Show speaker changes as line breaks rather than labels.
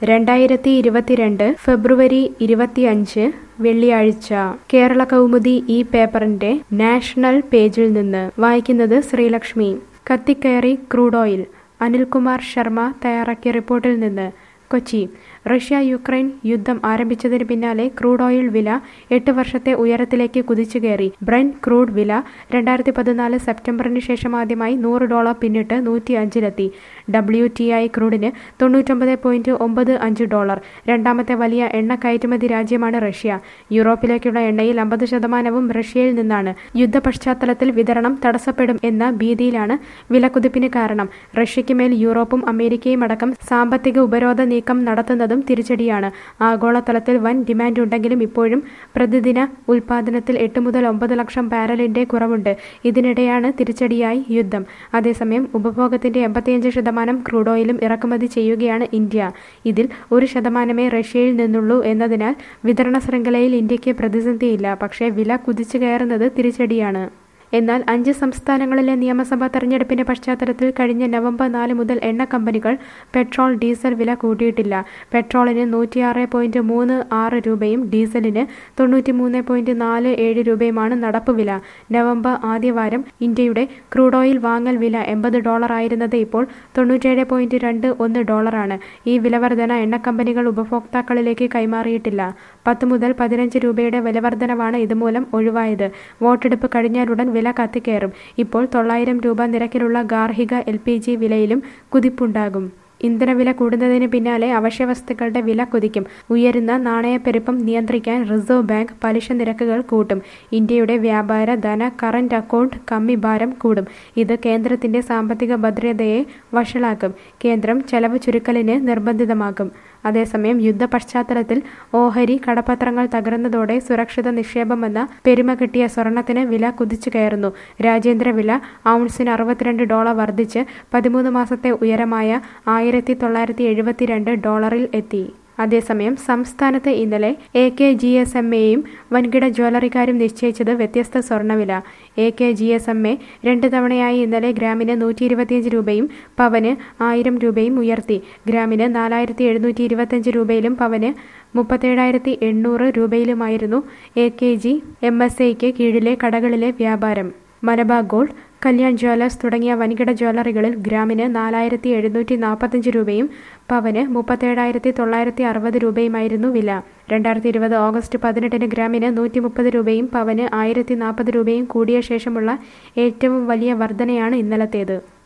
2022 ഫെബ്രുവരി 25 വെള്ളിയാഴ്ച കേരള കൗമുദി ഈ പേപ്പറിന്റെ നാഷണൽ പേജിൽ നിന്ന് വായിക്കുന്നത് ശ്രീലക്ഷ്മി. കത്തിക്കയറി ക്രൂഡ് ഓയിൽ. അനിൽകുമാർ ശർമ്മ തയ്യാറാക്കിയ റിപ്പോർട്ടിൽ നിന്ന് കൊച്ചി. റഷ്യ യുക്രൈൻ യുദ്ധം ആരംഭിച്ചതിന് പിന്നാലെ ക്രൂഡ് ഓയിൽ വില 8 വർഷത്തെ ഉയരത്തിലേക്ക് കുതിച്ചുകയറി. ബ്രന്റ് ക്രൂഡ് വില 2014 സെപ്റ്റംബറിന് ശേഷം ആദ്യമായി $100 പിന്നിട്ട് 105-ലെത്തി. WTI ക്രൂഡിന് $99.95. രണ്ടാമത്തെ വലിയ എണ്ണ കയറ്റുമതി രാജ്യമാണ് റഷ്യ. യൂറോപ്പിലേക്കുള്ള എണ്ണയിൽ 50% റഷ്യയിൽ നിന്നാണ്. യുദ്ധ പശ്ചാത്തലത്തിൽ വിതരണം തടസ്സപ്പെടും എന്ന ഭീതിയിലാണ് വിലക്കുതിപ്പിന് കാരണം. റഷ്യയ്ക്ക് മേൽ യൂറോപ്പും അമേരിക്കയും അടക്കം സാമ്പത്തിക ഉപരോധ നീക്കം നടത്തുന്നതും തിരിച്ചടിയാണ്. ആഗോളതലത്തിൽ വൻ ഡിമാൻഡ് ഉണ്ടെങ്കിലും ഇപ്പോഴും പ്രതിദിന ഉൽപാദനത്തിൽ 8 മുതൽ 9 ലക്ഷം ബാരലിന്റെ കുറവുണ്ട്. ഇതിനിടെയാണ് തിരിച്ചടിയായി യുദ്ധം. അതേസമയം ഉപഭോഗത്തിന്റെ 85% ക്രൂഡ് ഓയിലും ഇറക്കുമതി ചെയ്യുകയാണ് ഇന്ത്യ. ഇതിൽ 1% റഷ്യയിൽ നിന്നുള്ളൂ എന്നതിനാൽ വിതരണ ശൃംഖലയിൽ ഇന്ത്യക്ക് പ്രതിസന്ധിയില്ല. പക്ഷേ വില കുതിച്ചു കയറുന്നത് തിരിച്ചടിയാണ്. എന്നാൽ 5 സംസ്ഥാനങ്ങളിലെ നിയമസഭാ തെരഞ്ഞെടുപ്പിന്റെ പശ്ചാത്തലത്തിൽ കഴിഞ്ഞ നവംബർ 4 മുതൽ എണ്ണ കമ്പനികൾ പെട്രോൾ ഡീസൽ വില കൂട്ടിയിട്ടില്ല. പെട്രോളിന് 106.36 രൂപയും ഡീസലിന് 93.47 രൂപയുമാണ് നടപ്പ് വില. നവംബർ ആദ്യവാരം ഇന്ത്യയുടെ ക്രൂഡ് ഓയിൽ വാങ്ങൽ വില $80 ആയിരുന്നത് ഇപ്പോൾ $97.21 ഈ വിലവർധന എണ്ണക്കമ്പനികൾ ഉപഭോക്താക്കളിലേക്ക് കൈമാറിയിട്ടില്ല. 10 മുതൽ 15 രൂപയുടെ വിലവർധനവാണ് ഇതുമൂലം ഒഴിവായത്. വോട്ടെടുപ്പ് കഴിഞ്ഞാലുടൻ വില കത്തിക്കയറും. ഇപ്പോൾ 900 രൂപ നിരക്കിലുള്ള ഗാർഹിക LPG വിലയിലും കുതിപ്പുണ്ടാകും. ഇന്ധനവില കൂടുന്നതിന് പിന്നാലെ അവശ്യവസ്തുക്കളുടെ വില കുതിക്കും. ഉയരുന്ന നാണയപ്പെരുപ്പം നിയന്ത്രിക്കാൻ റിസർവ് ബാങ്ക് പലിശ നിരക്കുകൾ കൂട്ടും. ഇന്ത്യയുടെ വ്യാപാര ധന കറന്റ് അക്കൗണ്ട് കമ്മി ഭാരം കൂടും. ഇത് കേന്ദ്രത്തിന്റെ സാമ്പത്തിക ഭദ്രതയെ വഷളാക്കും. കേന്ദ്രം ചെലവ് ചുരുക്കലിന് നിർബന്ധിതമാകും. അതേസമയം യുദ്ധ പശ്ചാത്തലത്തിൽ ഓഹരി കടപ്പത്രങ്ങൾ തകർന്നതോടെ സുരക്ഷിത നിക്ഷേപമെന്ന പെരുമ കിട്ടിയ സ്വർണത്തിന് വില കുതിച്ചു കയറുന്നു. രാജ്യാന്തര വില ഔൺസിന് $62 വർദ്ധിച്ച് 13 മാസത്തെ ഉയരമായ $1972 എത്തി. അതേസമയം സംസ്ഥാനത്ത് ഇന്നലെ AKGSMAയും വൻകിട ജ്വല്ലറിക്കാരും നിശ്ചയിച്ചത് വ്യത്യസ്ത സ്വർണ്ണവില. AKGSMA 2 തവണയായി ഇന്നലെ ഗ്രാമിന് 125 രൂപയും പവന് 1000 രൂപയും ഉയർത്തി. ഗ്രാമിന് 4725 രൂപയിലും പവന് 37,800 രൂപയിലുമായിരുന്നു AKGMSAയ്ക്ക് കീഴിലെ കടകളിലെ വ്യാപാരം. മലബാർ ഗോൾഡ്, കല്യാൺ ജ്വല്ലേഴ്സ് തുടങ്ങിയ വൻകിട ജ്വല്ലറികളിൽ ഗ്രാമിന് 4745 രൂപയും പവന് 37,960 രൂപയുമായിരുന്നു വില. 2020 ഓഗസ്റ്റ് 18 ഗ്രാമിന് 130 രൂപയും പവന് 1040 രൂപയും കൂടിയ ശേഷമുള്ള ഏറ്റവും വലിയ വർധനയാണ് ഇന്നലത്തേത്.